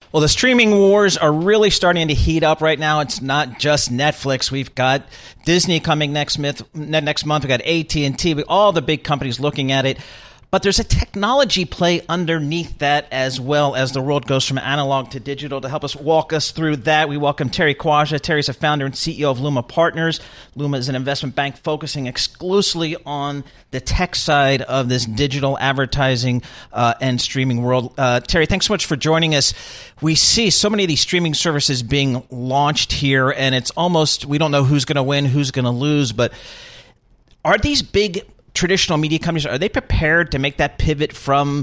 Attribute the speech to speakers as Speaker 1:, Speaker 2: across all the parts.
Speaker 1: Well, the streaming wars are really starting to heat up right now. It's not just Netflix. We've got Disney coming next month. We've got AT&T, all the big companies looking at it. But there's a technology play underneath that as well as the world goes from analog to digital. To help us walk us through that, we welcome Terry Quaggia. Terry's a founder and CEO of Luma Partners. Luma is an investment bank focusing exclusively on the tech side of this digital advertising and streaming world. Terry, thanks so much for joining us. We see so many of these streaming services being launched here, and it's almost, we don't know who's going to win, who's going to lose, but are these big traditional media companies, are they prepared to make that pivot from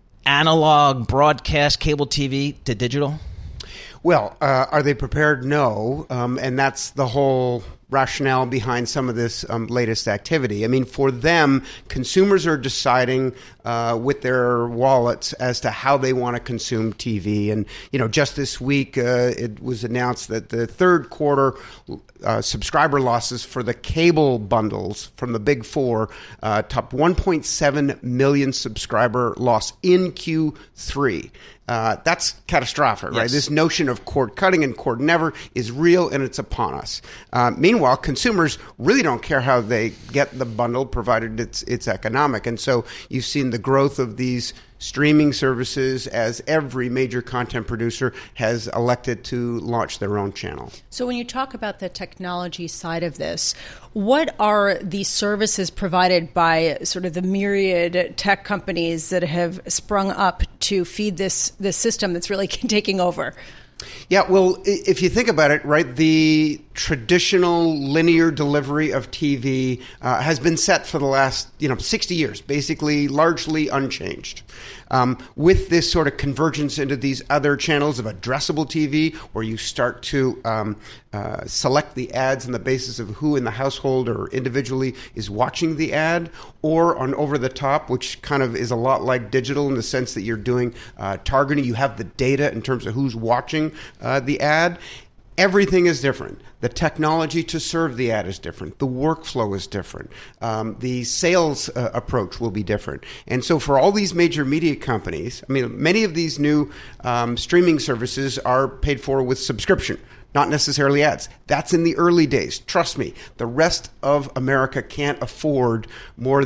Speaker 1: analog broadcast cable TV to digital?
Speaker 2: Well, are they prepared? No. And that's the whole rationale behind some of this latest activity. I mean, for them, consumers are deciding with their wallets as to how they want to consume TV. And, just this week, it was announced that the third quarter subscriber losses for the cable bundles from the big four topped 1.7 million subscriber loss in Q3. That's catastrophic, right?
Speaker 1: Yes.
Speaker 2: This notion of cord cutting and cord never is real, and it's upon us. Meanwhile, consumers really don't care how they get the bundle, provided it's economic. And so you've seen the growth of these streaming services as every major content producer has elected to launch their own channel.
Speaker 3: So when you talk about the technology side of this, what are the services provided by sort of the myriad tech companies that have sprung up to feed this system that's really taking over?
Speaker 2: Yeah, well, if you think about it, right, the traditional linear delivery of TV has been set for the last 60 years, basically largely unchanged. With this sort of convergence into these other channels of addressable TV, where you start to select the ads on the basis of who in the household or individually is watching the ad, or on over the top, which kind of is a lot like digital in the sense that you're doing targeting. You have the data in terms of who's watching the ad. Everything is different. The technology to serve the ad is different. The workflow is different. The sales approach will be different. And so for all these major media companies, I mean, many of these new streaming services are paid for with subscription, not necessarily ads. That's in the early days. Trust me, the rest of America can't afford more,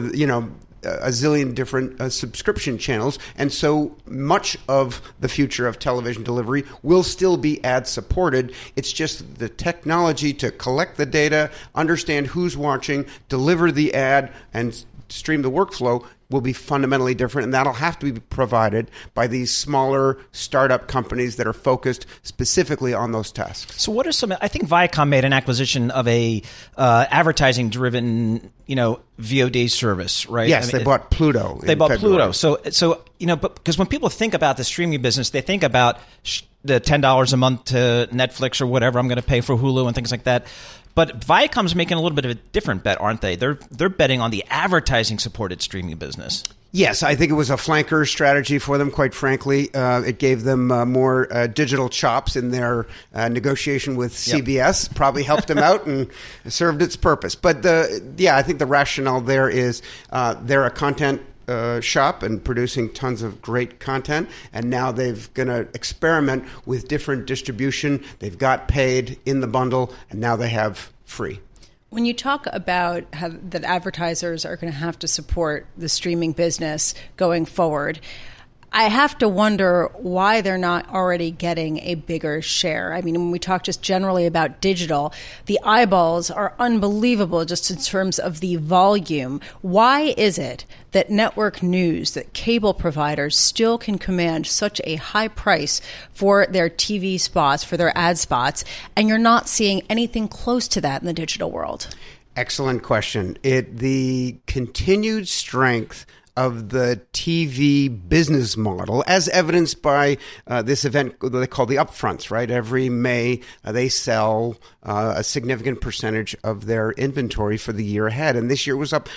Speaker 2: a zillion different subscription channels, and so much of the future of television delivery will still be ad-supported. It's just the technology to collect the data, understand who's watching, deliver the ad, and stream the workflow will be fundamentally different, and that'll have to be provided by these smaller startup companies that are focused specifically on those tasks.
Speaker 1: So what are some, I think Viacom made an acquisition of a advertising-driven, VOD service, right?
Speaker 2: Yes, they bought Pluto.
Speaker 1: They bought Pluto. So but because when people think about the streaming business, they think about the $10 a month to Netflix or whatever I'm going to pay for Hulu and things like that. But Viacom's making a little bit of a different bet, aren't they? They're betting on the advertising-supported streaming business.
Speaker 2: Yes, I think it was a flanker strategy for them, quite frankly. It gave them more digital chops in their negotiation with CBS. Yep. Probably helped them out and served its purpose. But I think the rationale there is they're a content shop and producing tons of great content, and now they've going to experiment with different distribution. They've got paid in the bundle, and now they have free.
Speaker 3: When you talk about how that advertisers are going to have to support the streaming business going forward, I have to wonder why they're not already getting a bigger share. I mean, when we talk just generally about digital, the eyeballs are unbelievable just in terms of the volume. Why is it that network news, that cable providers still can command such a high price for their TV spots, for their ad spots, and you're not seeing anything close to that in the digital world?
Speaker 2: Excellent question. The continued strength of the TV business model, as evidenced by this event they call the upfronts, right? Every May, they sell a significant percentage of their inventory for the year ahead. And this year was up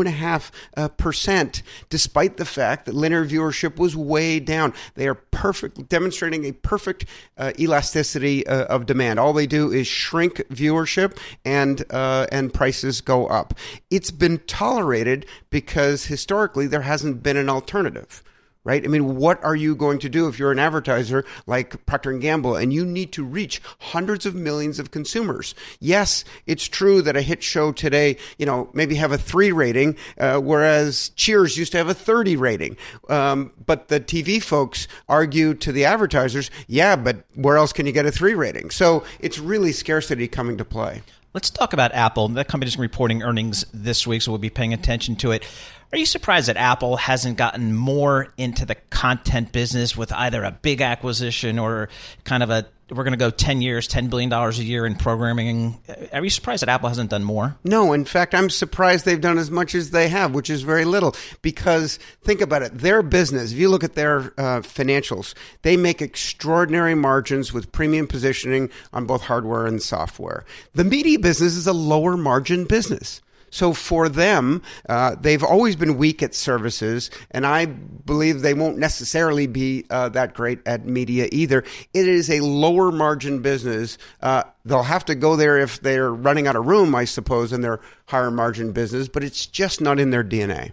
Speaker 2: 2.5%, despite the fact that linear viewership was way down. They are demonstrating a perfect elasticity of demand. All they do is shrink viewership and prices go up. It's been tolerated because historically there hasn't been an alternative. right? I mean, what are you going to do if you're an advertiser like Procter & Gamble and you need to reach hundreds of millions of consumers? Yes, it's true that a hit show today, maybe have a 3 rating, whereas Cheers used to have a 30 rating. But the TV folks argue to the advertisers, yeah, but where else can you get a 3 rating? So it's really scarcity coming to play.
Speaker 1: Let's talk about Apple. That company's reporting earnings this week, so we'll be paying attention to it. Are you surprised that Apple hasn't gotten more into the content business with either a big acquisition or kind of we're going to go 10 years, $10 billion a year in programming? Are you surprised that Apple hasn't done more?
Speaker 2: No, in fact, I'm surprised they've done as much as they have, which is very little. Because think about it, their business, if you look at their financials, they make extraordinary margins with premium positioning on both hardware and software. The media business is a lower margin business. So for them, they've always been weak at services, and I believe they won't necessarily be that great at media either. It is a lower margin business. They'll have to go there if they're running out of room, I suppose, in their higher margin business, but it's just not in their DNA.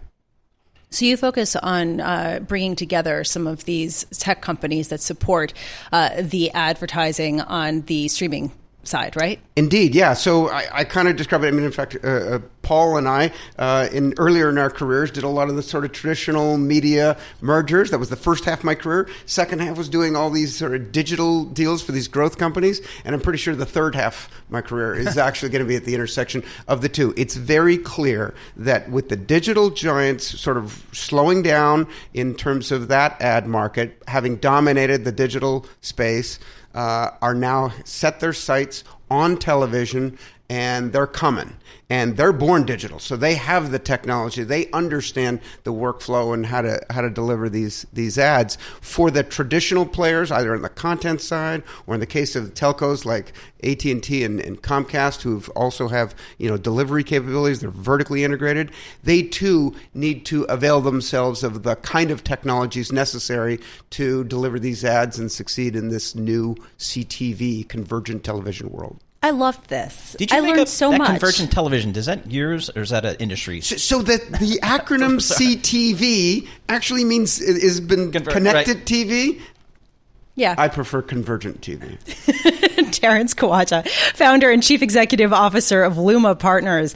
Speaker 3: So you focus on bringing together some of these tech companies that support the advertising on the streaming side, right?
Speaker 2: Indeed, yeah. So I kind of describe it. I mean, in fact, Paul and I, earlier in our careers, did a lot of the sort of traditional media mergers. That was the first half of my career. Second half was doing all these sort of digital deals for these growth companies. And I'm pretty sure the third half of my career is actually going to be at the intersection of the two. It's very clear that with the digital giants sort of slowing down in terms of that ad market, having dominated the digital space, are now set their sights on television, and they're coming. And they're born digital, so they have the technology. They understand the workflow and how to deliver these ads. For the traditional players, either on the content side or in the case of telcos like AT&T and Comcast, who also have delivery capabilities, they're vertically integrated. They too need to avail themselves of the kind of technologies necessary to deliver these ads and succeed in this new CTV, convergent television world.
Speaker 3: I loved this.
Speaker 1: Did you
Speaker 3: I learned so much.
Speaker 1: Convergent television, is that yours or is that an industry?
Speaker 2: So the acronym CTV actually means has been connected TV.
Speaker 3: Yeah.
Speaker 2: I prefer convergent TV.
Speaker 3: Terrence Kawaja, founder and chief executive officer of Luma Partners.